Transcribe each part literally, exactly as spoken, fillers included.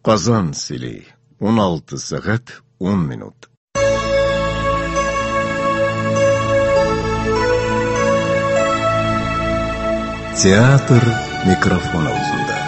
Казан сөйлей. он алты сағат он минут. Театр микрофон аузында.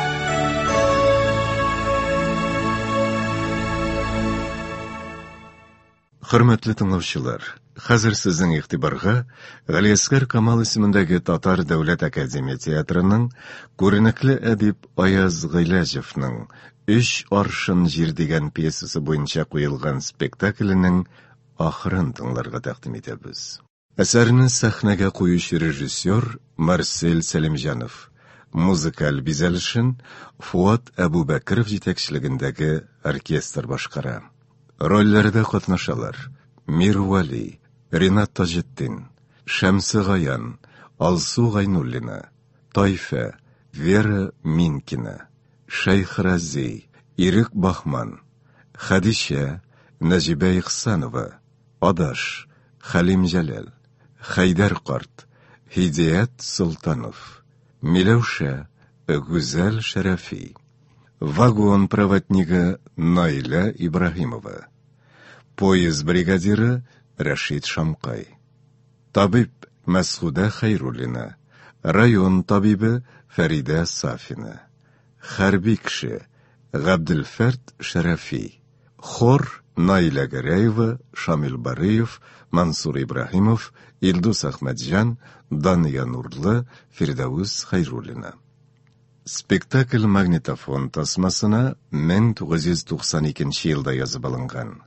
Хөрмәтле тыңлаучылар, хәзер сезнең игътибарга Галиәсгар Камал исемендәге Татар дәүләт академия театрының күренекле әдип Аяз Гыйләҗевнең «Өч аршын җир» дигән пьесасы буенча куелган спектакленең ахырын тыңларга тәкъдим итәбез. Әсәрне сәхнәгә куючы режиссер Марсель Сәлимҗанов, музыкаль бизәлешен Фуат Әбүбәкеров җитәкчелегендәге оркестр башкара. Рольләрдә катнашалар Мирвали, Ринат Таҗетдин, Шәмсе Гаян, Алсу Гайнуллина, Тайфа, Вера Минкина, Шәйх Рази, Ирек Бахман, Хадиша, Нәҗибә Ихсанова, Адаш, Халим Җәләл, Хәйдәр карт, Хидият Султанов, Миләүшә, Гүзәл Шәрәфи, вагон проводнигы Наиля Ибрahimова, поезд бригадиры Рәшид Шамкай, табиб Мәсгудә Хәйруллина, район табибы Фәридә Сафина, хәрби кеше Габделфәрд Шәрәфи, хор Наиля Гәрәева, Шамил Барыев, Мансур Ибрahimов, Илдус Әхмәтҗан, Дания Нурлы, Фирдәүс Хәйруллина. Спектакль магнитофон тасмасына мең тугыз йөз туксан икенче елда язып алынган.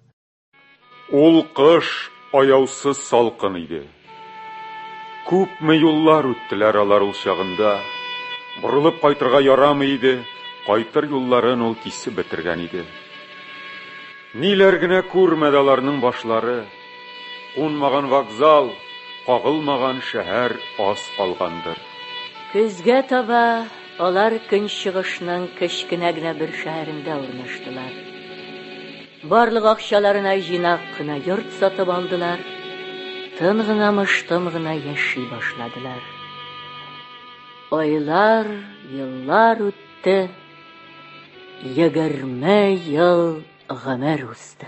Ул кыш аяусыз салкын иде. Күпме юллар үттеләр алар ул чагында. Борылып кайтырга ярамый иде, кайтыр юлларын ул кисеп бетергән иде. Ниләр генә күрмәде аларның башлары. Кунмаган вокзал, кагылмаган шәһәр аз калгандыр. Көзгә таба алар көнчыгышның кечкенә генә бер шәһәрендә урнаштылар. Барлык акчаларына җыйнак кына йорт сатып алдылар. Тын гына мыштым гына яши башладылар. Айлар, еллар үтте. Егерме ел гомер узды.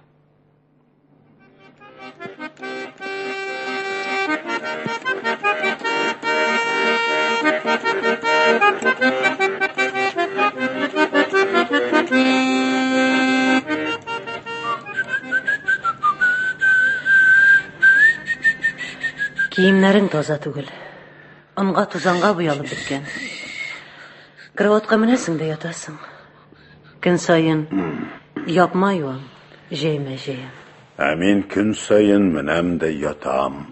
Киемнәрең таза түгел. Онга тузанга буялып беткән. Кроватка менәсең дә ятасың. Көн сайын япма юам, җәймә җәям. Ә мин көн сайын менәм дә ятам.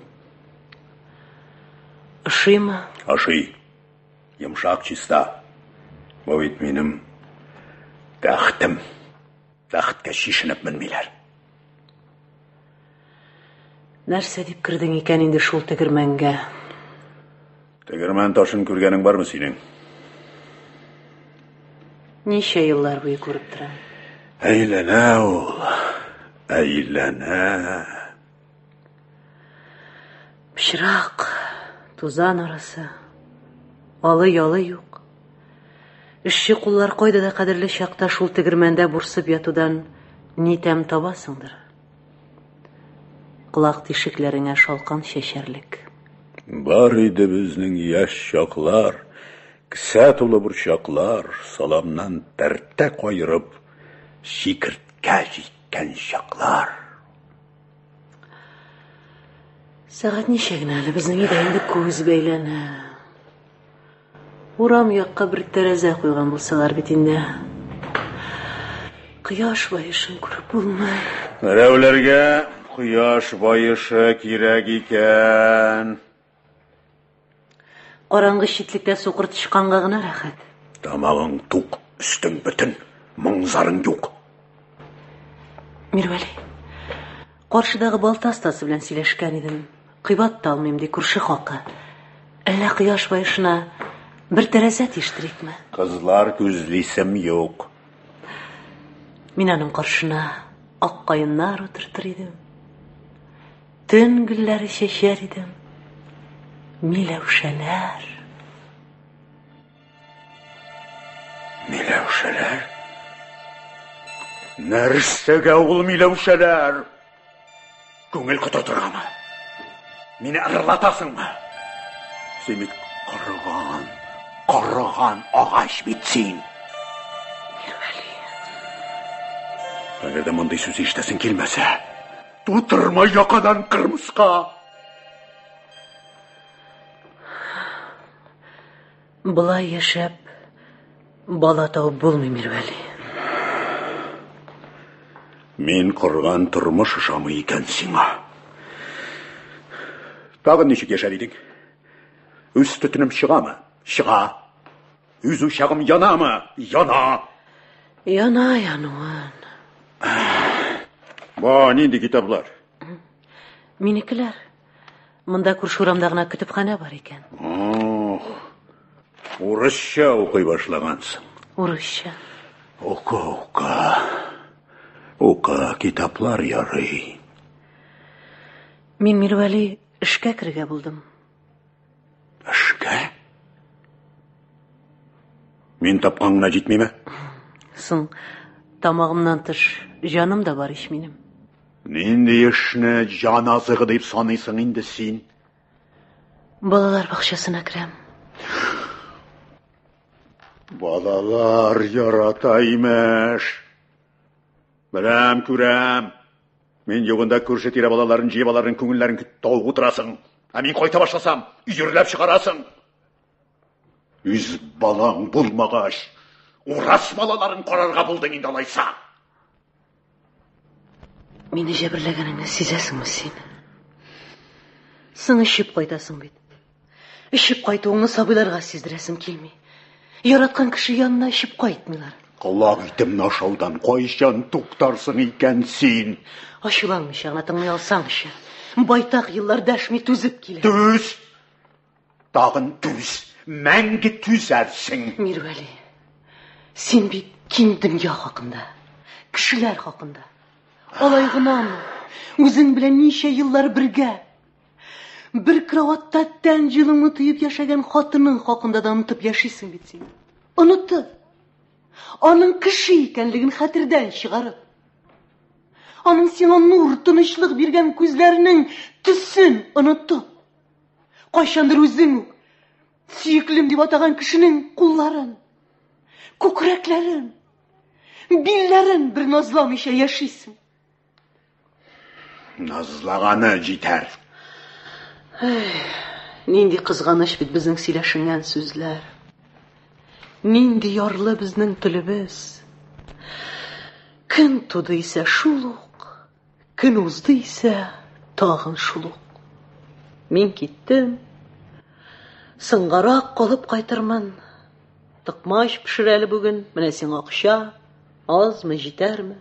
Ошыймы? Ашый. Йомшак чиста. Бу бит минем тәхтем. Тәхткә шишенеп менмиләр. Нәрсә дип кирдең икән инде шул тегермәнгә? Тегермән ташын күргәнең бармы синең? Ничә еллар буе күреп торам. Әйләнә ул. Әйләнә. Пычрак, тузан арасы. Алы-ялы юк. Эшче куллар кайда да кадерле чакта шул тегермәндә бурсып ятудан ни тәм табасыңдыр. Кулак тишекләреңә шалкан чәчәрлек. Бар иде безнең яшь чаклар, кисә тулы бурчаклар, саламнан тәртә кайрып, шикерткә җиткән чаклар. Сәгать ничә генә әле безнең өйдә инде күз бәйләнә. Урам якка бер тәрәзә куйган булсалар бит инде. Кояш баешын күреп булмый. Рәүләргә Кояш баешы кирәк икән. Караңгы читлектә сукыр тышканга гына рәхәт. Тамагың тук, өстең бөтен, моңзарың юк. Мирвали, каршыдагы балта астасы белән сөйләшкән идем. Кыйбат та алмыйм ди күрше хакы. Әллә кояш баешына бер тәрәзә тиштерикме? Кызлар күзлисем юк. Мин аның каршына ак каеннар утыртыр идем. Төн гөлләре чәчәр идем. Миләүшәләр. Миләүшәләр? Нәрсәгә ул миләүшәләр? Күңел көтә торгамы? Мине ырылатасыңмы? Син бит карыган, карыган агач бит син. Мирвәли. Әгәр дә мондый сүз ишетәсең килмәсә, тутырма якадан кырмыска. Былай яшәп, бала табып булмый, Мирвәли. Мин корган тормыш ошамый икән сиңа. Тагын ничек яшәр идең? Үз төтенем чыгамы? Чыга. Үз учагым янамы? Яна. Яна, януын. Ба, нинди китаплар? Минекеләр. Монда күрше урамда гына көтөпханә бар икән. Ох. Урысча укый башлагансың. Урысча. Ука, ука. Ука, китаплар ярый. Мин, Мирвәли, эшкә кергә булдым. Эшкә? Мин тапканга җитмиме? Соң, тамагымнан тыш, җаным да бар ич минем. Нинди эшне җан азыгы дип саныйсың инде син? Балалар бакчасына керәм. Балалар ярата имеш. Беләм, күрәм. Мин югында күрше тирә балаларын җыеп аларның күңелләрен тауып утырасың. Ә мин кайта башласам, өйрләп чыгарасың. Үз балаң булмагач, урас балаларын карарга булдың инде алайса. Мине җәберләгәнеңне сизәсеңме син? Соң ишеп кайтасың бит. Ишеп кайтуыңны сабыйларга сиздерәсем килми. Яраткан кеше янына ишеп кайтмыйлар. Колак итемне ашаудан кайчан туктарсың икән син? Ачуланмыйча гына тыңлый алсаңчы. Байтак еллар дәшми түзеп килә. Түз! Тагын түз! Мәңге түзәрсең. Мирвәли, син бит киң дөнья хакында, кешеләр хакында. Алай гынамы? Үзең белән ничә еллар бергә. Бер кроватта тән җылымы тыеп яшәгән хатының хакында да онытып яшисең бит син. Онытып. Аның кеше икәнлеген хәтердән чыгарып. Аның сиңа нур, тынычлык биргән күзләренең төсен онытып. Кайчандыр үзең сөеклем дип атаган кешенең кулларын, күкрәкләрен, билләрен бер назламыйча яшисең. Назлаганы җитәр. Нинди кызганыч бит безнең сөйләшенгән сүзләр. Нинди ярлы безнең телебез. Көн туды исә шул ук, көн узды исә тагын шул ук. Мин киттем. Сыңгарак калып кайтырмын. Тыкмач пешер әле бүген, менә сиңа акча, азмы, җитәрме?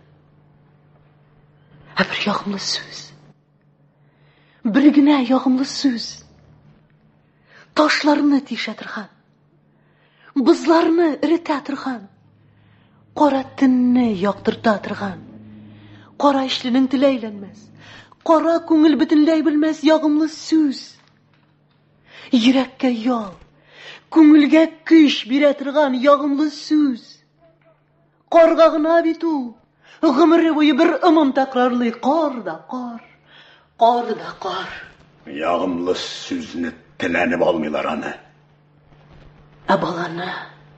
Ә бер ягымлы сүз. Бер генә ягымлы сүз. Ташларны тишә торган. Бызларны иретә торган. Кара төнне яктырта торган. Кара ишленең теле әйләнмәс. Кара күңел бөтенләй белмәс ягымлы сүз. Йөрәккә ял, күңелгә көч бирә торган ягымлы сүз. Карга гына бит ул. Гомере буе бер ымым такрарлый. Кар да кар, кар да кар. Ягымлы сүзне теләнеп алмыйлар аны. Ә баланы?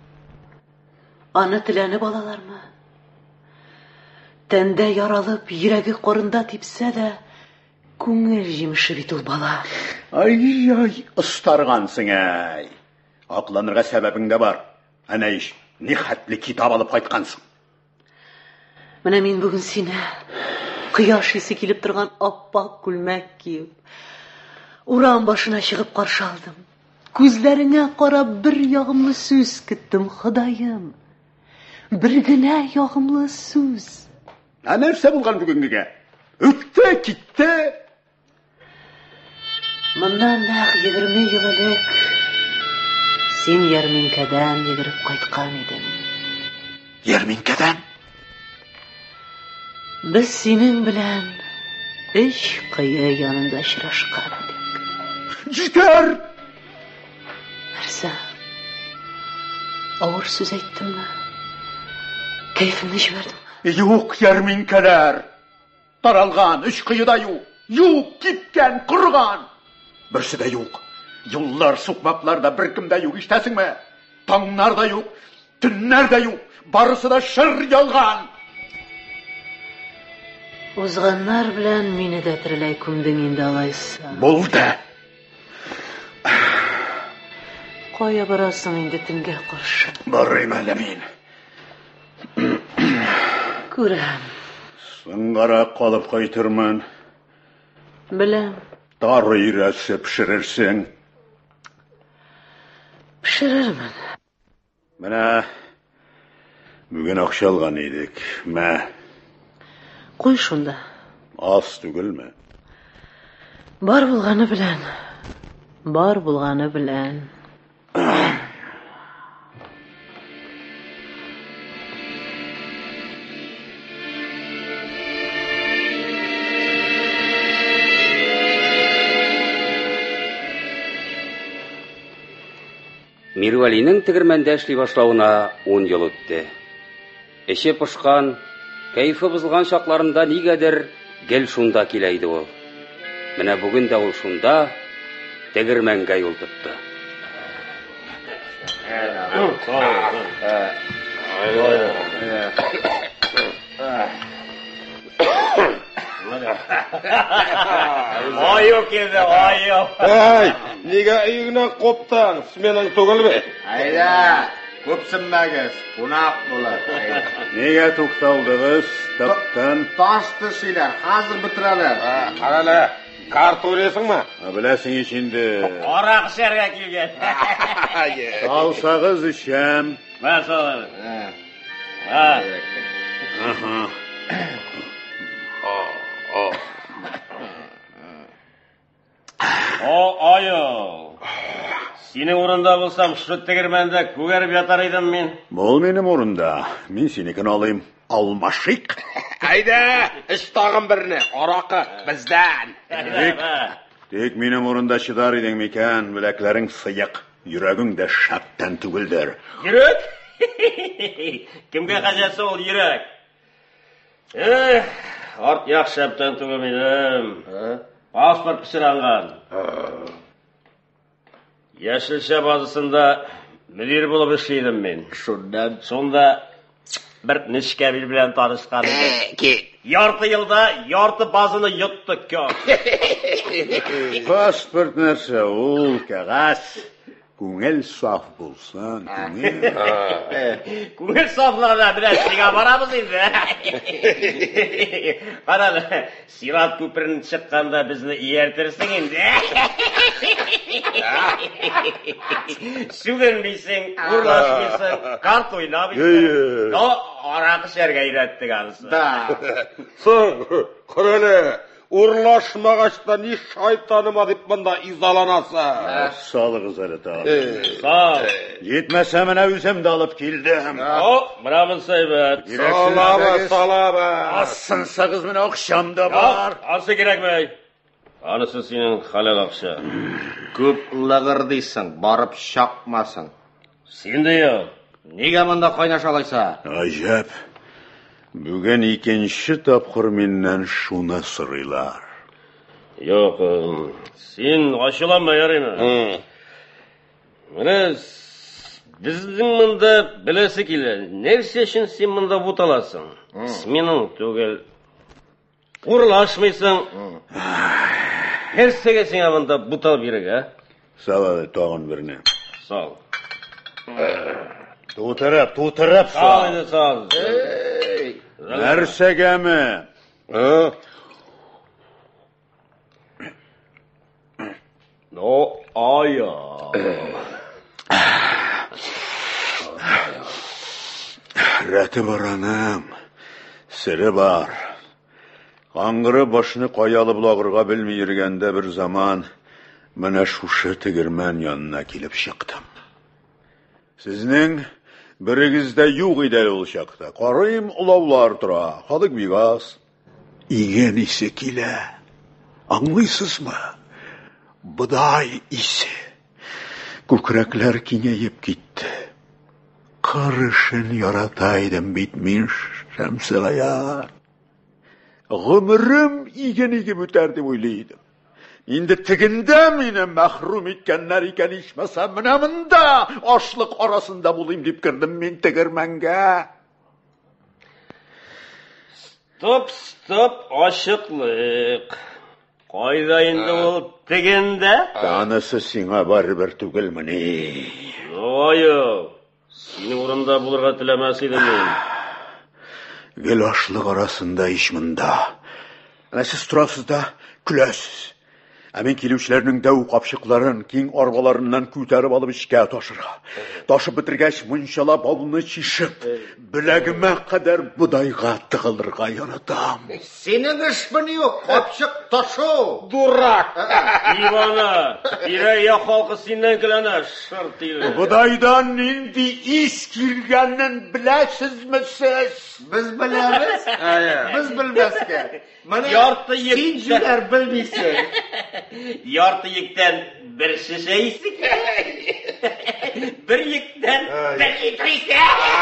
Аны теләнеп алалармы? Тәндә яралып, йөрәге карында типсә дә, күңел җимеше бит ул бала. Ай-ай, ыстаргансың әй. Акланырга сәбәбең дә бар. Әнә иш, ни хәтле китап алып кайткансың. Менә мин бүген сине кояш исе килеп торган аппак күлмәк киеп, урам башына чыгып каршы алдым. Күзләреңә карап бер ягымлы сүз көттем, Ходаем. Бер генә ягымлы сүз. Ә нәрсә булган бүгенгегә? Үтте, китте. Моннан нәкъ егерме ел элек син ярминкәдән йөгереп кайткан идең. Ярминкәдән? Без синең белән эш кые янында очрашкан идек. Җитәр! Нәрсә? Авыр сүз әйттемме? Кәефемне җибәрдеңме? Юк ярминкәләр. Таралган, үч кыйда юк. Юк, кипкән, курган. Берсе дә юк. Юллар, сукмаклар да беркем дә юк, ишетәсеңме? Таңнар да юк, төннәр дә юк. Барысы да шыр ялган. Узганнар белән мине дә тереләй күмдең инде алайса. Булды. Кая барасың инде төнгә каршы? Барыйм әле мин. Күрәм. Сыңгара калып кайтырмын. Беләм. Тары ирәсе пешерерсең. Пешерермен. Менә бүген акча алган идек. Мә. Куй шунда. Аз түгелме? Бар булганы белән. Бар булганы белән. Мирвалинең тегермәндә эшли башлавына ун ел үтте. Эче пошкан, кайфы бозылган шакларында нигәдер гел шунда килә иде ул. Менә бүген дә ул шунда тегермәнгә юл тотты. Айып келді, айып. Эй, неге үйіңнен қоптың? Сменаң түгіл бе? Айда, көпсінмәгіз, қунақ болар. Неге тоқталдығыз? Таптан. Тасты шилер, қазір бітірәлер. Қаралы, карт ойрайсың ма? Біләсің ішінде. Арақ ішерге келген. Салсағыз ішем. Мә салар. Аха. О, айыл. Сені орында болсам, шүт тегермәнді көгеріп ятар едім мен. Бұл менің орында. Мен сенекен алайым. Алмашик. Айда, іш тағын біріне, арақы бізден. Тек, тек менің орында шыдар едің мекен, білеклерің сыйық, жүрегің де шаптан түгілдір. Жүрек? Кімге қажасы ол жүрек? Арт яқ шаптан түгілмейдім. Паспорт пішіранған. Яшілші базысында мүдір болып ішлейдім мен. Шондан сонда бір нішке біл білен танышқан еді. Ярты елда ярты базыны йотты көк. Паспорт нәрсе, ол кәғас. Күңел саф болсан, күңел. Күңел сафлығына білән сиңа барамыз енді. Қаралы, Сират көпірін шыққанда бізні иертерсің енді. Сүгінбейсің, ұрлашмайсың, карт ойнамайсың. Арақ ішерге үйреттік анысы. Соң, қаралы, ұрлашмағашта не шайтаныма деп мұнда изаланасы. Салығыз әлі тағы. Сал. Етмәсә міне өзімді алып келдім. О, мұрамын сайбат. Салабы, салабы. Асын сағыз міне ақшамда бар. Асы керек бәй. Анысы сенің халал ақша. Көп лағыр дейсің, барып шақмасың. Сен де ел. Неге мұнда қайнашалайса? Ажап. Бүген икенші тапқыр меннен шуны сырыйлар. Yok, sen aşılanma yarayma. Mene, bizim mında bilesi kile. Nerse için sen mında butalasın. Senin tügel. Uğurlaşmıysan. Her sege sen mında butal birik ha. Sağ ol, tağın birine. Sağ ol. Tutarap, tutarap sağ ol. Sağ ol, sağ ol. Nersege mi? Ha? No, aya. Rəti var anam, siri var. Qanqırı başını qayalıb lağırğa bilmeyirgəndə bir zaman mənə şuşu tigirmən yanına kilib şıqdım. Siznin birigizdə yuq idəl olacaqda. Qarayım ulavlar tura, xalık biqaz. İgen isi kilə. Anlıysızmı? Bıday isi. Kükrəklər kinəyib gitti. Qarışın yarataydım bitmiş. Шәмсегаян, гомерем иген-иге бүтәр дип уйлыйдым. Инде тегендә мине мәхрүм иткәннәр икән, ичмасам, менә монда ашлык арасында булыйм дип кирдем мин тегермәнгә. Стоп, стоп, ашыклык. Кайда инде ул тегендә? Анысы сиңа барыбер түгелмени. Ой, синең урында булырга теләмәс идем мин. Гел ашлык арасында ич монда. Әнә сез торасыз да көләсез. Ә мин килүчеләрнең дәү капчыкларын киң арбаларыннан күтәреп алып эчкә ташырга. Ташып бетергәч, мунчалап авылны чишеп, беләгемә кадәр будайга тыгылырга яратам. Синең эшмени юк, капчык ташу. Дурак! Ивана, тирә-як халкы синнән көләнә, шырт иле. Будайдан нинди ис килгәнен беләсезме сез? Без беләбез. Без белмәскә. Менә Ярты ек- син җүләр белмисең. Ярты ектән бер шешә исе килә. Бер ектән бер литр исе.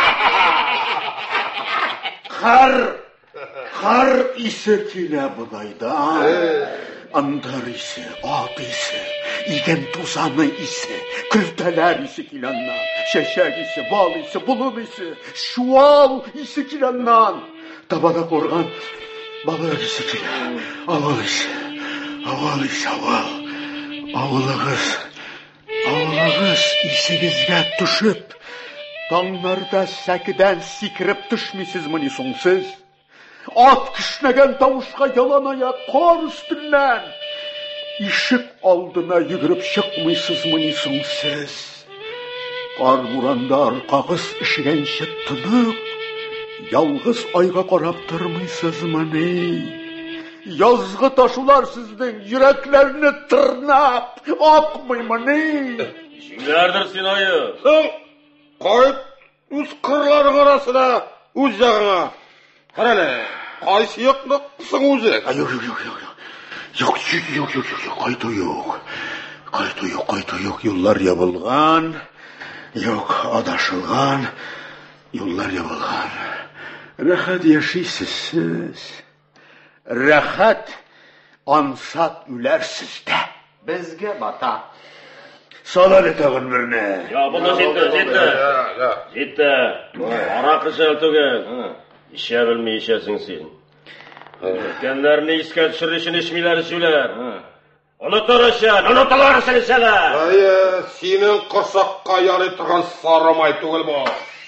Кар, кар исе килә будайдан. Андар исе, ат исе, иген тузаны исе, көлтәләр исе киләннән, чәчәк исе, бал исе, болын исе, шуал исе киләннән. Табана корган балык исе килә, авыл исе, авыл исе, авыл. Авылыгыз, авылыгыз исегезгә төшеп, таңнарда сәкедән сикереп төшмисезмени соң сез? Ат кешнәгән тавышка ялан аяк кар өстеннән ишек алдына йөгереп чыкмыйсызмыни соң сез? Кар буранда аркагыз ишегәнче тынып, ялгыз айга карап тормыйсызмыни? Язгы ташулар сезнең йөрәкләрне тырнап акмыймыни? Җиңәрдер син аю. Соң, кайт үз кырларың арасына, үз ягыңа. Карале, кайсы якны кысың үзе? Юк, юк, юк, юк. Юк, юк, юк, юк, юк, кайту юк. Кайту юк, кайту юк. Юллар ябылган, юк, адашылган, юллар ябылган. Рәхәт яшисез сез. Рәхәт ансат үләрсез дә. Безгә бата. Салар тагын берне. Я, бunda җитте, җитте. Җитте. Аракы шәл түгел. İşe bilmeyi işesin sen. Kendilerini iskat sürüşün içmiler süler. Unutur işen, unutular seni seler. Ай, синең кысакка ярый торган сарымай түгел бу.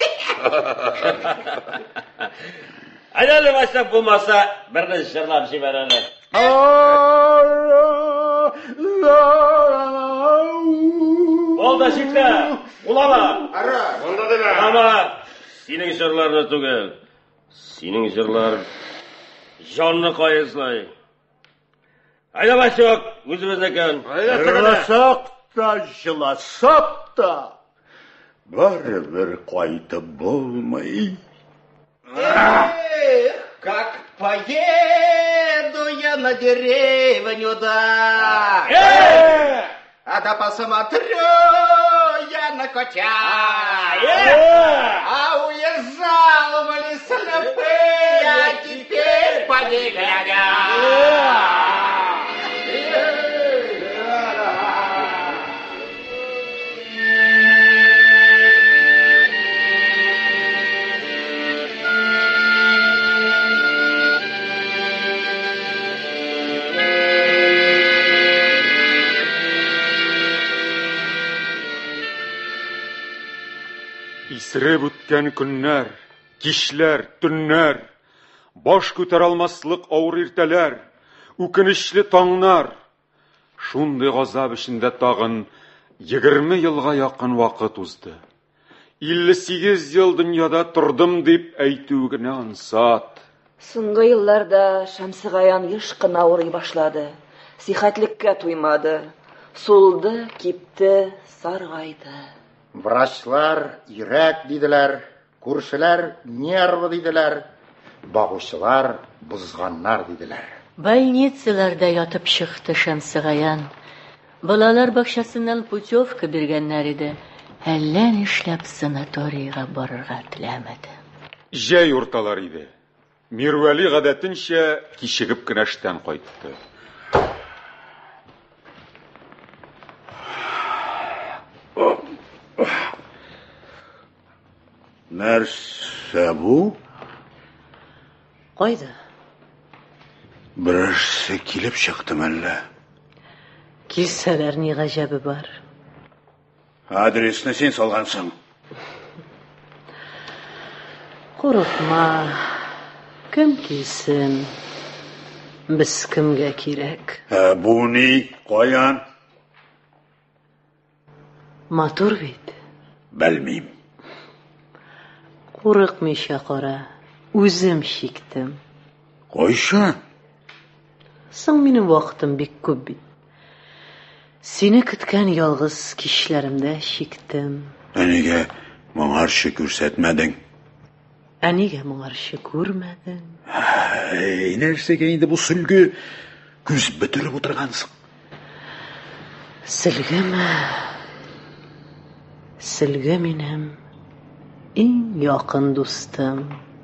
Aynen başta bulmasa bir de şırlap şivereler. Oldu җитте. Ulama. Ара, монда димә. Ama senin şırlarını түгел. Senin jırlar canını kayıslay. Hayda başyok, özümüzdeken. Yılasak da, yılasak da, baribir kayıtı bulmayı. Как поеду я на деревню, да. А да посмотрю я на котя. А уезжал в лесопыль, а теперь поди глядя. Исереп үткән көннәр, кичләр, төннәр, баш күтәр алмаслык авыр иртәләр, үкенечле таңнар. Шундый газап эчендә тагын егерме елга якын вакыт узды. илле сигез ел дөньяда тордым дип әйтү генә ансат. Соңгы елларда Шәмсегаян еш кына авырый башлады. Сихәтлеккә туймады. Сулды, кипте, саргайды. Врачлар йөрәк диделәр, күршеләр нервы диделәр, багучылар бузганнар диделәр. Больницаларда ятып чыкты Шәмсегаян. Балалар бакчасыннан путевка биргәннәр иде. Әллә нишләп санаторийга барырга теләмәде. Җәй урталар иде. Мирвәли гадәтенчә кичегеп кенә эштән кайтты. Нәрсә бу? Кайда? Берәрсе килеп чыктым әллә? Килсәләр ни гаҗәбе бар? Адресны син салгансың. Курыкма. Кем килсен? Без кемгә кирәк? Ә бу ни? Каян? Матур бит. Белмим. Курыкмыйча кара. Үзем чиктем. Кайчан? Соң минем вакытым бик күп бит. Сине көткән ялгыз кичләремдә чиктем. Әнигә моңарчы күрсәтмәдең. Әнигә моңарчы күрмәдең. Эй, нәрсәгә инде бу сөлге күз бөтөреп утыргансың? Сөлгеме? Сөлге минем иң якын дустым.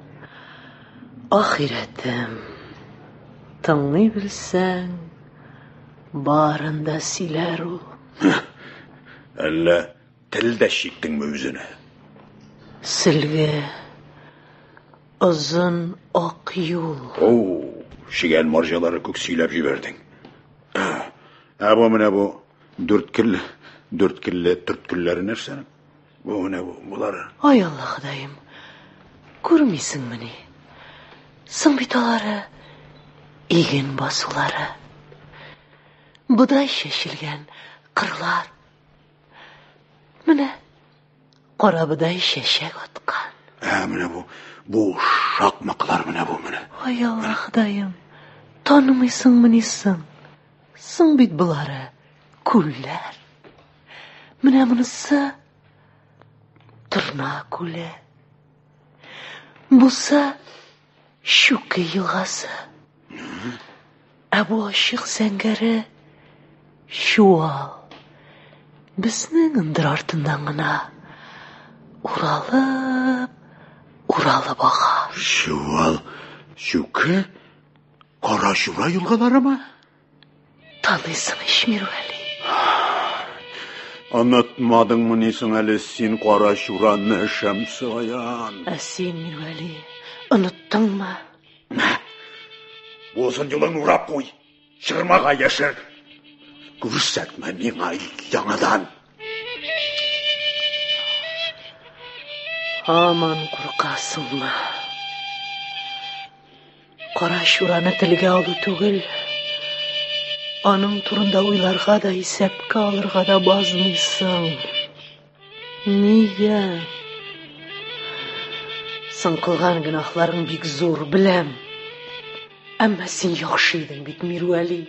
Ахирәтем. Тыңлый белсәң, барын да сөйләр ул. Әллә телдә чиктеңме үзенә? Сөлге. Озын ак юл. О, шигән марҗалары күк сөйләп җибәрдең. Ә бу менә бу дүрт килле, дүрт килле төрткелләре нәрсәнең? Бу менә бу, булар. Ай Алла Ходаем. Күрмисеңме ни? Соң бит алары иген басулары. Будай чәчелгән кырлар. Менә кара будай чәчәк аткан. Ә менә бу бу шакмаклар менә бу менә. Ай Алла Ходаем. Танымыйсыңмы ни соң? Соң бит булары күлләр. Менә монысы Торна күле. Буса Щука елгасы. Ә бу ачык зәңгәре Чуал. Безнең ындыр артыннан гына уралып, уралып ага. Чуал, Щука, Кара Чура елгаларымы? Таныйсың Ишмирвәли. Онытмадыңмы ни соң әле син Кара Чураны, Шәмсиян? Ә син, Мирвәли, оныттыңмы? Мә, бозын юлын урап куй, чырмага яшер. Күрсәтмә миңа яңадан. Аман куркасыңмы? Кара Чураны телгә алу түгел. Аның турында уйларга да, исәпкә алырга да базмыйсың. Нигә? Соң кылган гөнаһларың бик зур, беләм. Әмма син яхшы идең бит, Мирвәли.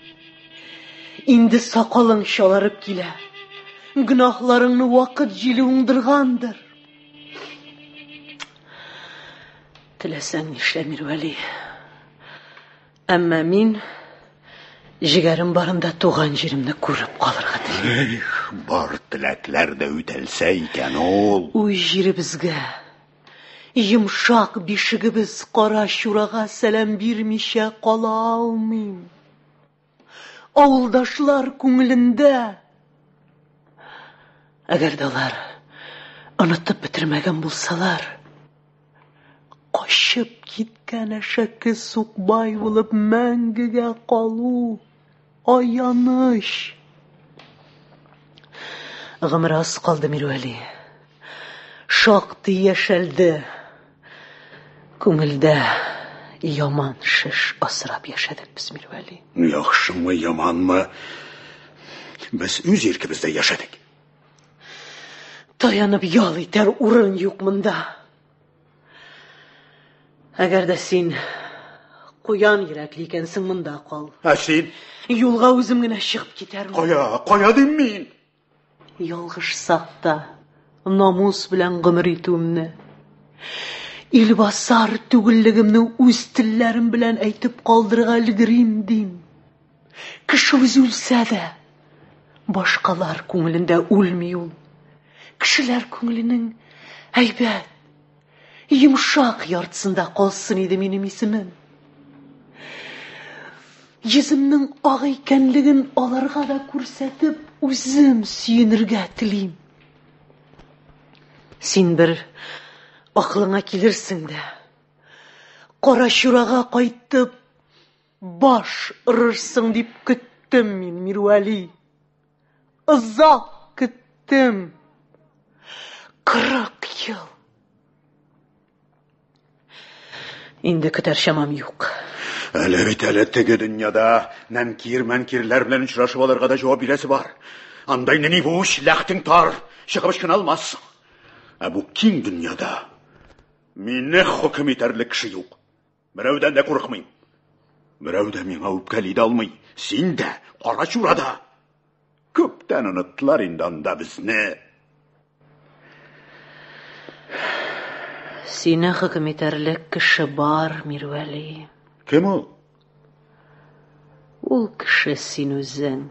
Инде сакалың чаларып килә. Гөнаһларыңны вакыт җиле уңдыргандыр. Теләсәң нишлә, Мирвәли. Әмма мин Җигәрем барында туган җиремне күреп калырга телим. Эх, бар теләкләр дә үтәлсә икән ул. Уй җиребезгә, йомшак бишегебез Кара Чурага сәлам бирмичә кала алмыйм. Авылдашлар күңелендә. Әгәр дә алар онытып бетермәгән булсалар, качып киткән әшәке Сукбай булып мәңгегә калу аяныч. Гомер аз калды, Мирвәли. Шактый яшәлде. Күңелдә яман шеш асрап яшәдек без, Мирвәли. Яхшымы, яманмы? Без үз иркебездә яшәдек. Таянып ял итәр урын юк монда. Әгәр дә син куян йөрәкле икәнсең, монда кал. Ә син? Юлга үзем генә чыгып китәрмен. Кая, кая дим мин? Ялгыш сакта, намус белән гомер итүемне, илбасар түгеллегемне үз телләрем белән әйтеп калдырга өлгерим дим. Кеше үзе үлсә дә, башкалар күңелендә үлми ул. Кешеләр күңеленең әйбәт, yumshoq yortisida qolsin edi mening ismim. Yüzümning oq ekanligini olarga da ko'rsatib, o'zim suyunirga tilayim. Sen bir aqlingga kelirsin-da. Qora shuraga qaytib, bosh urursin deb kutdim men, Mirvali. Uzoq kutdim. qirq yil. Endi kutar shamam yo'q. Әле бит әле теге дөньяда нәмкир мәнкирләр белән очрашып алырга да җавап бирәсе бар. Андай нини буш, ләхтең тар, чыгып ычкына алмассың. Ә бу киң дөньяда мине хөкем итәрлек кеше юк. Берәүдән дә курыкмыйм. Берәү дә миңа үпкәли дә алмый. Син дә, кара чурада. Күптән оныттылар инде анда безне. Сине хөкем итәрлек кеше бар, Мирвәли. Кем ул? Ул кеше син үзең.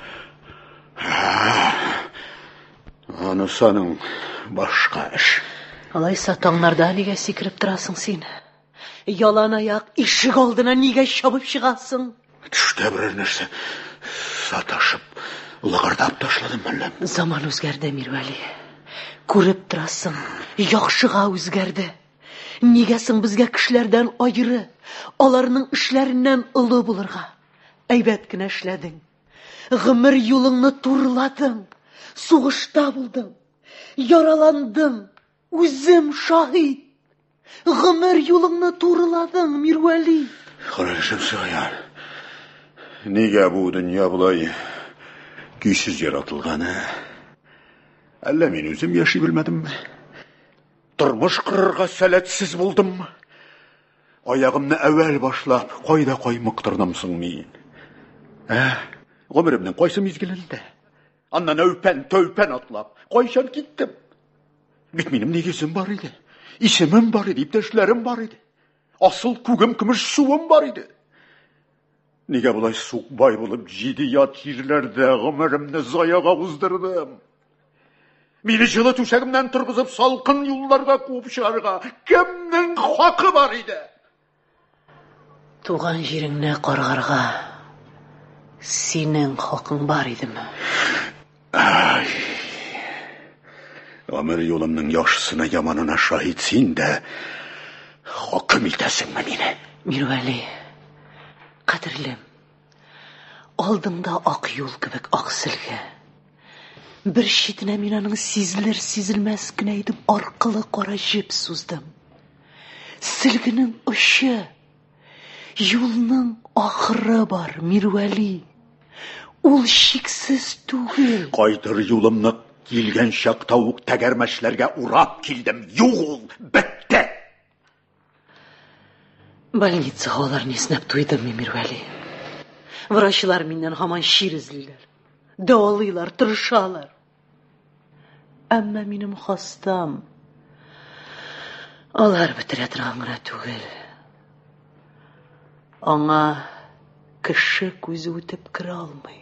Аны саның башка эш. Алайса таңнарда нигә сикереп торасың син? Ялан аяк ишек алдына нигә чабып чыгасың? Төштә бер нәрсә саташып, лыгырдап ташладым әллә. Заман үзгәрде, Мирвәли. Күреп торасың, яхшыга үзгәрде. Нигә соң безгә кешеләрдән аеры, аларның эшләреннән улы булырга? Әйбәт кенә эшләдең. Гомер юлыңны турладың. Сугышта булдың. Яраландың. Үзем шаһид. Гомер юлыңны турладың, Мирвәли. Харашым сыгыяр. Нигә бу дөнья булай көйсез яратылганы? Әллә мин үзем яши белмәдемме? Тормыш кырырга сәләтсез булдыммы? Аягымны әвәл башлап, кайда каймыктырдым соң мин? Ә, гомеремнең кайсы мизгелендә? Аннан әүпән, тәүпән атлап, кайчан киттем? Бит минем нигезем бар иде. Исемем бар иде, иптәшләрем бар иде. Асыл күгем, көмеш суым бар иде. Нигә булай сукбай булып, җиде ят җирләрдә гомеремне заяга уздырдым? Мине җылы түшәгемнән торгызып, салкын юлларга куып чыгарга кемнең хакы бар иде? Туган җиреңне каргарга синең хакың бар идеме? Ай. Гомер юлымның яхшысына, яманына шаһит син дә хөкем итәсеңме мине? Мирвәли, кадерлем, алдыңда ак юл кебек ак сөлге. Bir шитенә мин аның сизелер сизелмәс кенә итеп аркылы кара җеп суздым. Сөлгенең очы, юлның ахыры бар, Мирвәли. Ул шиксез түгел. Кайтыр юлымны килгән чакта ук тәгәрмәчләргә урап килдем. Юл бетте. Больницага аларны иснәп туйдым, Мирвәли. Врачлар миннән һаман шир эзлиләр. Дәвалыйлар, тырышалар. Әмма минем хастам алар бетерә торган гына түгел. Аңа кеше күзе үтеп керә алмый.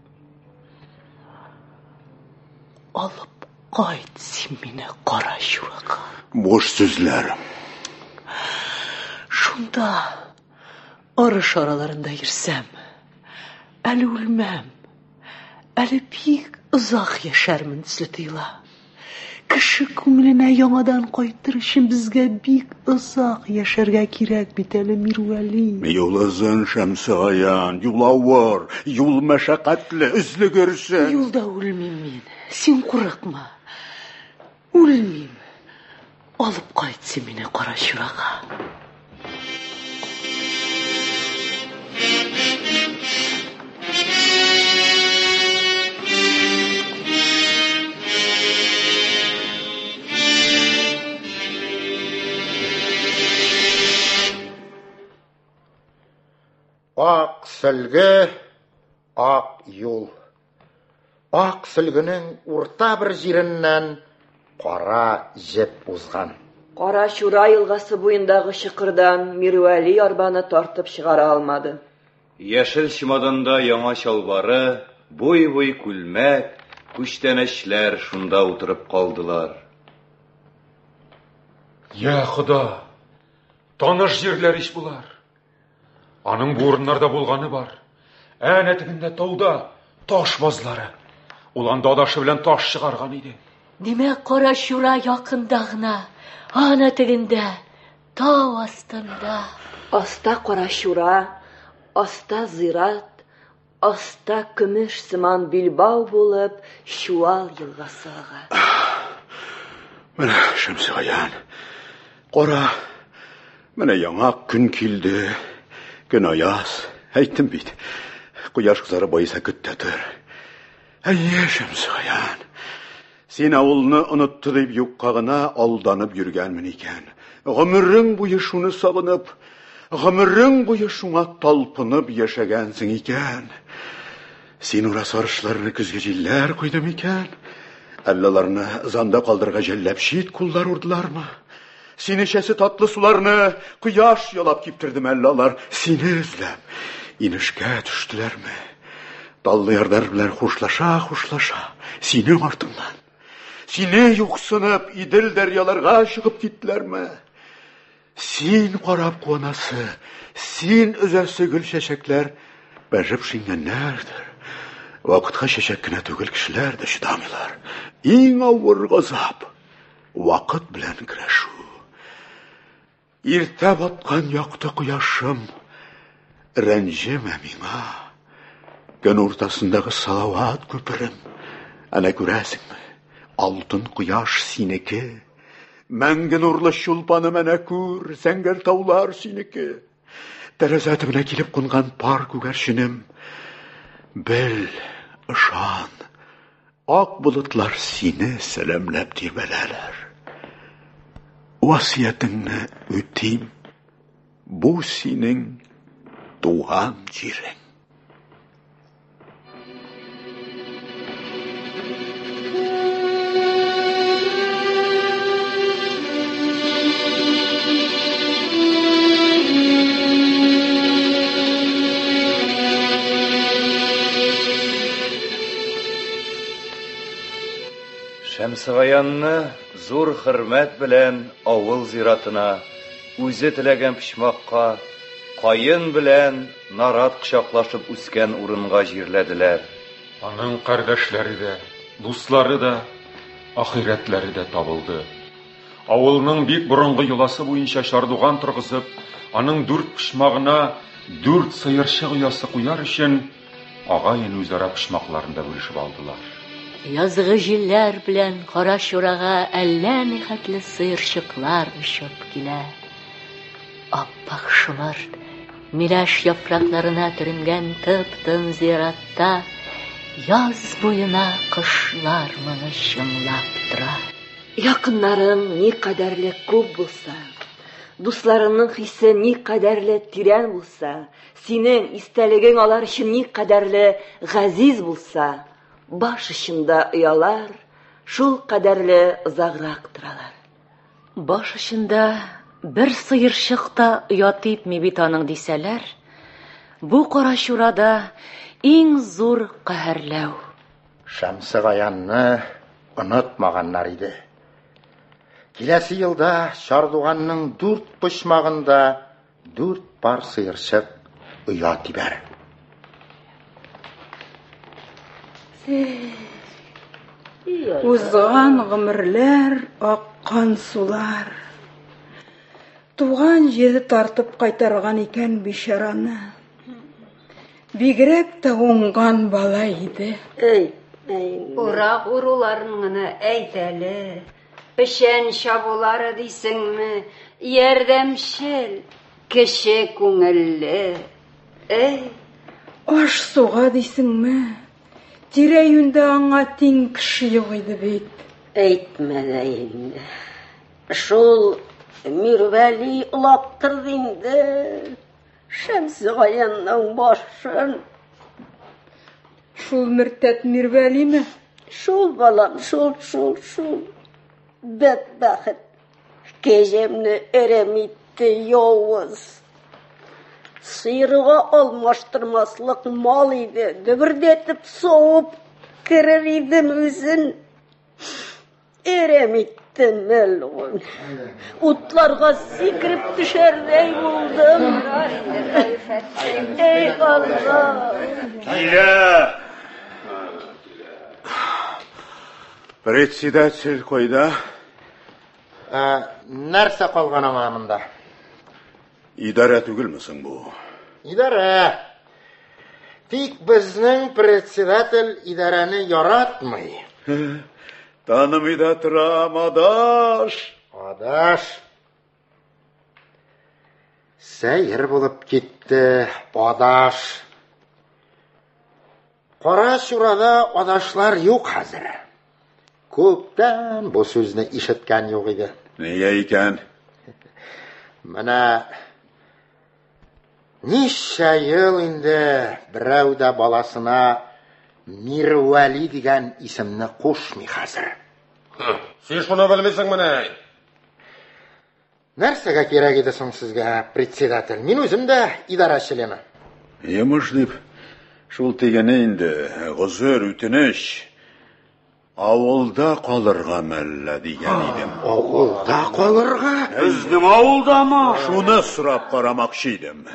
Алып кайт син мине кара чурага. Бош сүзләр. Шунда арыш араларында йөрсәм, әле үлмәм, әле бик озак яшәрмен төсле тоела. Кеше күңеленә яңадан кайтыр өчен безгә бик озак яшәргә кирәк бит әле, Мирвәли. Юл озын, Шәмсегаян, юл авыр, юл мәшәкатьле, өзлегерсең. Юлда үлмим мин, син курыкма. Үлмим. Алып кайт син мине кара чурага. Ак сөлге, ак юл. Ак сөлгенең урта бер җиреннән кара җеп узган. Кара Чура елгасы буендагы чыкырдан Мирвәли арбаны тартып чыгара алмады. Яшел чемоданда яңа чалбары, буй-буй күлмәк, күчтәнәчләр шунда утырып калдылар. Я Худа, таныш җирләр ич булар. Аның бу урыннарда булганы бар. Әнә тегендә тауда таш базлары. Ул анда адашы белән таш чыгарган иде. Димәк, Кара Чура якында гына, ана тегендә, тау астында. Аста Кара Чура, аста зират, аста көмеш сыман билбау булып, Чуал елгасы ага. Менә Шәмсигаян, кара, менә яңа көн килде, көн аяз. Әйттем бит, кояш кызары байса көттә тор. Әйе, Шәмсигаян, син авылны онытты дип юкка гына алданып йөргәнмен икән. Гомерең буе шуны сагынып, гомерең буе шуңа талпынып яшәгәнсең икән. Син урас арышларны көзге җилләр куйдым икән. Әлләләрне занда калдырга җәлләп шит куллар урдылармы? Сине чәсе татлы суларны кояш ялап киптердем әлләләр. Сине эзләп инешкә төштеләрме? Таллы ярдар белән хушлаша-хушлаша, синең артыңнан. Сине юксынып, идел дәрьяларга чыгып киттеләрме? Син карап куанасы, син өзәсе гөл чәчәкләр бәжеп шингәннәрдер. Вакытка чәчәк кенә түгел кешеләр дә чыдамыйлар. Иң авыр газап вакыт белән көрәшү. Иртә баткан якты кояшым рәнҗемә миңа. Көн уртасындагы салават күперем. Әнә күрәсеңме? Алтын кояш синеке. Мәңге нурлы чулпаны мәнә күр, зәңгәр таулар синеке. Тәрәзә төбенә килеп кунган пар күгәрченем. Бел, ышан, ак болытлар сине сәламләп тирбәләләр. Васиятыңны үтим. Бу синең туган җирең. Шәмсигаянны зур хөрмәт белән авыл зиратына, үзе теләгән пичмакка, кайын белән нарат кочаклашып үскән урынга җирләделәр. Аның кардәшләре дә, дуслары да, ахирәтләре дә табылды. Авылның бик борынгы юласы буенча чардуган торгызып, аның дүрт пичмагына дүрт сыерчык оясы куяр өчен агайын үзара пичмакларында бүлешеп алдылар. Язгы җилләр белән Кара Чурага әллә нихәтле сыерчыклар очып килә. Аппак шомыр, миләш яфракларына төренгән тып-тын зиратта яз буена кышлар моны чымлап тора. Якыннарың ни кадәрле күп булса, дусларыңның хисе ни кадәрле тирән булса, синең истәлегең алар өчен ни кадәрле газиз булса, баш очында оялар, шул кадәрле озаграк торалар. Баш очында бер сыерчык та оят итми бит аның дисәләр, бу Кара Чурада иң зур каһәрләү. Шәмсигаянны онытмаганнар иде. Киләсе елда чардуганның дүрт пычмагында дүрт пар сыерчык оят ибәр. Узган гомерләр, аккан сулар. Туган җире тартып кайтарган икән бишараны. Бигрәк тә уңган бала иде. Эй, урак уруларын гына әйт әле. Пешән чабулары дисеңме, ярдәмчел, кеше күңелле. Эй, аш суга дисеңме? Тирә-юньдә аңа тиң кеше юк иде бит. Әйтмә дә инде. Шул Мирвәли улаптырды инде. Шәмсигаянның башын. Шул мөртәт Мирвәлиме? Шул балам, шул, шул, шул. Бәдбәхет. Кәҗәмне әрәм итте явыз. Сыйырга алмаштырмаслык мал иде. Дөбердәтеп соуып керер идем үзен. Әрәм итте. Melun. Utlarga sikirip düşerrey buldum. Ey Allah. Kile. Председатель койда? Нәрсе калган аңа мында? Идара түгелмесең бу? Идара. Тик безнең председатель идараны яратмый. Танымый да торам, адаш. Адаш. Сәйер булып китте, адаш. Кара Шурада адашлар юк хәзер. Күптән бу сүзне ишеткән юк иде. Нигә икән? Менә ничә ел инде берәү дә баласына Мирвали дигән исемне кушмый хәзер. Син шуны белмисең менә. Нәрсәгә кирәк иде соң сезгә, председатель? Мин үзем дә идара члены. Йомыш дип, шул тигәне инде, гозер үтенеч. Авылда калырга мәллә дигән идем. Авылда калырга? Безнең авылдамы? Шуны сорап карамакчы идем.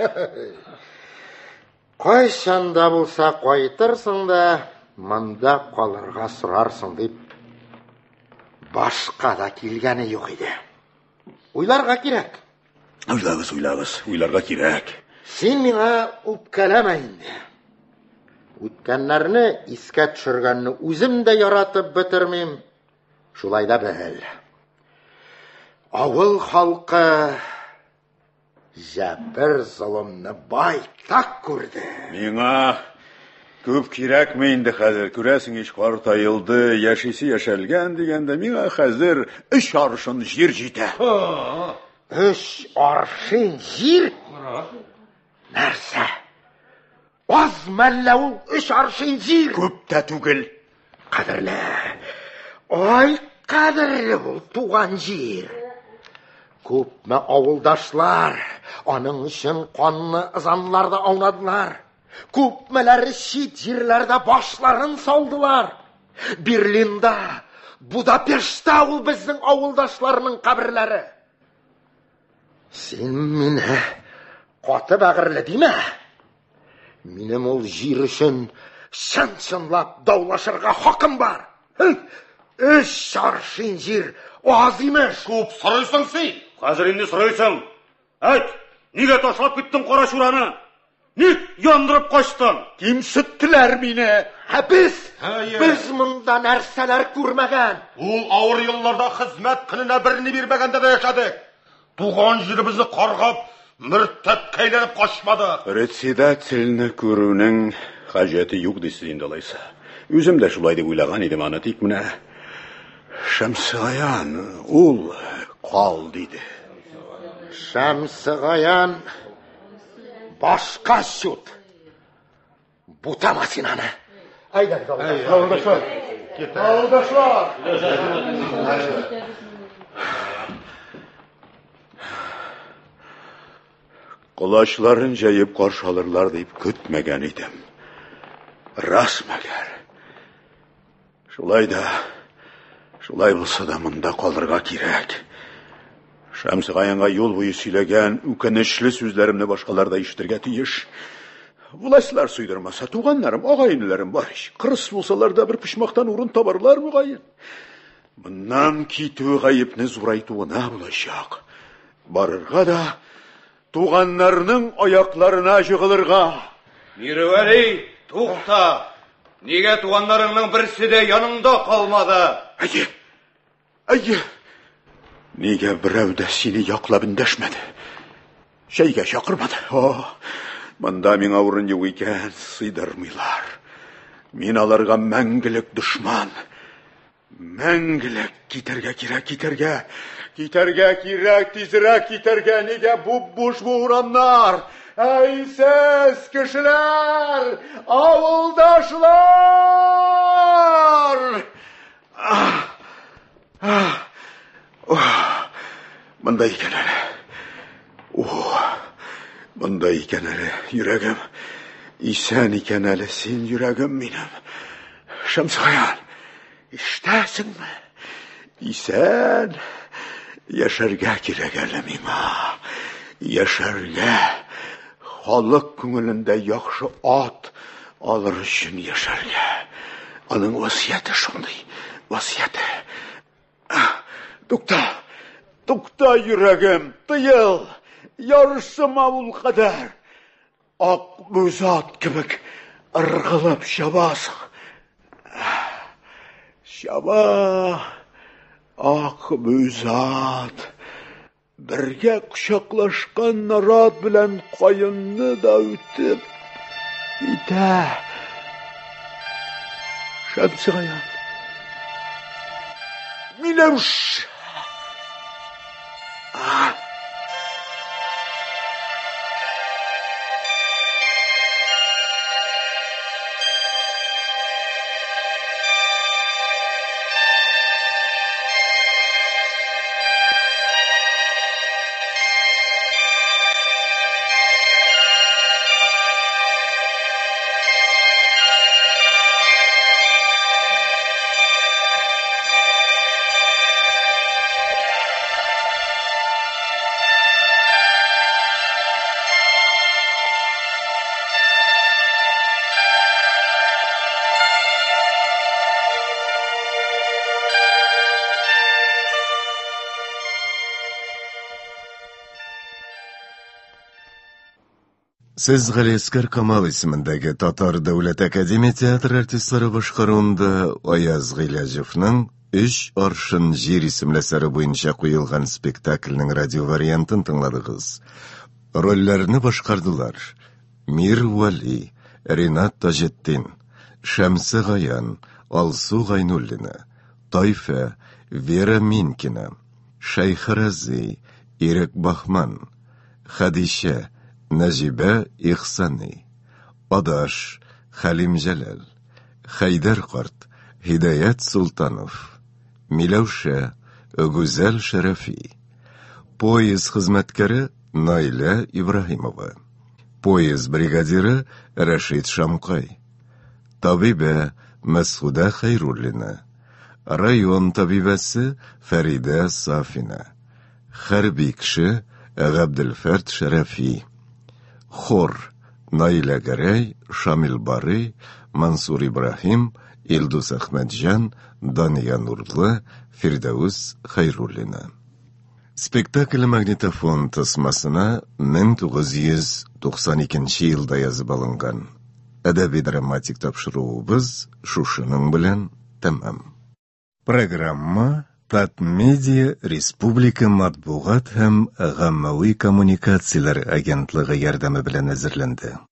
Кайчанда булса кайтырсың да, монда калырга сорарсың дип башка да килгәне юк иде. Уйларга кирәк. Уйлагыз, уйлагыз, уйларга кирәк. Син миңа үпкәләмә инде. Үткәннәрне искә төшергәнне үзем дә яратып бетермим. Шулай да бел. Авыл халкы җәбер золымны байтак күрде. Миңа күп кирәкме инде хәзер, күрәсең ич картайылды, яшисе яшәлгән дигәндә, миңа хәзер өч аршын җир җитә. Өч аршын җир? Нәрсә? Аз мәллә ул өч аршын җир? Күп тә түгел. Кадерле. Ай, кадерле ул туган җир. Күпме авылдашлар аның өчен канны ызанларда аунадылар. Күпмеләре чит җирләрдә башларын салдылар. Берлинда, Будапештта ул безнең авылдашларның каберләре. Син мине каты бәгырле димә. Минем ул җир өчен чын-чынлап даулашырга хакым бар. Өч аршын җир аз имеш. Күп сорыйсың син. Хәзер инде сорыйсың. Әйт, нигә ташлап киттең Кара Шураны? Ник яндырып качтың? Кимсеттеләр мине. Ә без, без монда нәрсәләр күрмәгән. Ул авыр елларда хезмәт көненә берни бирмәгәндә дә яшәдек. Туган җиребезне каргап, мөртәткә әйләнеп качмадык. Председательне күрүнең хаҗәте юк дисез инде алайса. Үзем дә шулай дип уйлаган идем аны, тик менә Шәмсигаян ул кал диде. Шәмсигаян башка шут. Бутама син аны. Әйдә, авылдашлар. Авылдашлар. Кулачларын җәеп каршы алырлар дип көтмәгән идем. Рас мәгәр. Шулай да, шулай булса да монда калырга кирәк. Шәмсигаянга юл буе сөйләгән үкенечле сүзләремне башкалар да ишетергә тиеш. Властьлар суйдырмаса, туганнарым, агай-инеләрем бар ич. Кырыс булсалар да бер пычмактан урын табарлар мөгаен. Моннан китү гаепне зурайтуына булачак. Барырга да туганнарның аякларына җыгылырга. Мирвали, тукта. Нигә туганнарыңның берсе дә яныңда калмады? Әйе. Әйе. Нигә берәү дә сине яклап эндәшмәде? Шәйгә чакырмады. О, монда миңа урын юк икән, сыйдырмыйлар. Мин аларга мәңгелек дошман. Мәңгелек китәргә кирәк, китәргә. Китәргә кирәк, тизрәк китәргә. Нигә буп-буш бу урамнар? Әй сез кешеләр, авылдашлар! Монда икән әле. Монда икән әле, йөрәгем. Исән икән әле син, йөрәгем минем. Шәмсигаян, ишетәсеңме? Исән яшәргә кирәк әле миңа. Яшәргә. Халык күңелендә яхшы ат алыр өчен яшәргә. Аның васыяте шундый. Васыяте. Тукта. Тукта йөрәгем. Тыел. Ярсыма ул кадәр. Ак бүзат кебек ыргылып чабасың. Чаба. Ак бүзат. Бергә кучаклашкан нарат белән каенны да үтеп итә. Шәмсигаян. Миләүш. Сез Галиәскәр Камал исемендәге Татар Дәүләт Академия театр артистлары башкаруында Аяз Гыйләҗевнең «Өч аршын җир» исемле әсәре буенча куелган спектакльнең радио вариантын тыңладыгыз. Рольләрне башкардылар: Мир Вали, Ринат Таҗетдин, Шәмсе Гаян, Алсу Гайнуллина, Тайфа, Вера Минкина, Шәйхрази, Ирек Бахман, Хадиша, Нәҗибә Ихсани, Адаш, Хәлим Җәләл, Хәйдәр карт, Һидаят Султанов, Миләүшә, Гүзәл Шәрәфи, поезд хезмәткәре Наилә Ибраһимова, поезд бригадиры Рәшид Шамкай, табибә Мәсгүдә Хәйруллина, район табибәсе Фәридә Сафина, хәрби кеше Габделфәрд Шәрәфи, хор Наилә Гәрәй, Шамил Барый, Мансур Ибраһим, Илдус Әхмәтҗан, Дания Нурлы, Фирдәүс Хәйруллина. Спектакль магнитофон тасмасына мең тугыз йөз туксан икенче елда язып алынган. Әдәби драматик тапшыруыбыз шушының белән тәмам. Программа Татмедиа Республика матбугат һәм гаммәви коммуникацияләр агентлыгы ярдәме белән әзерләнде.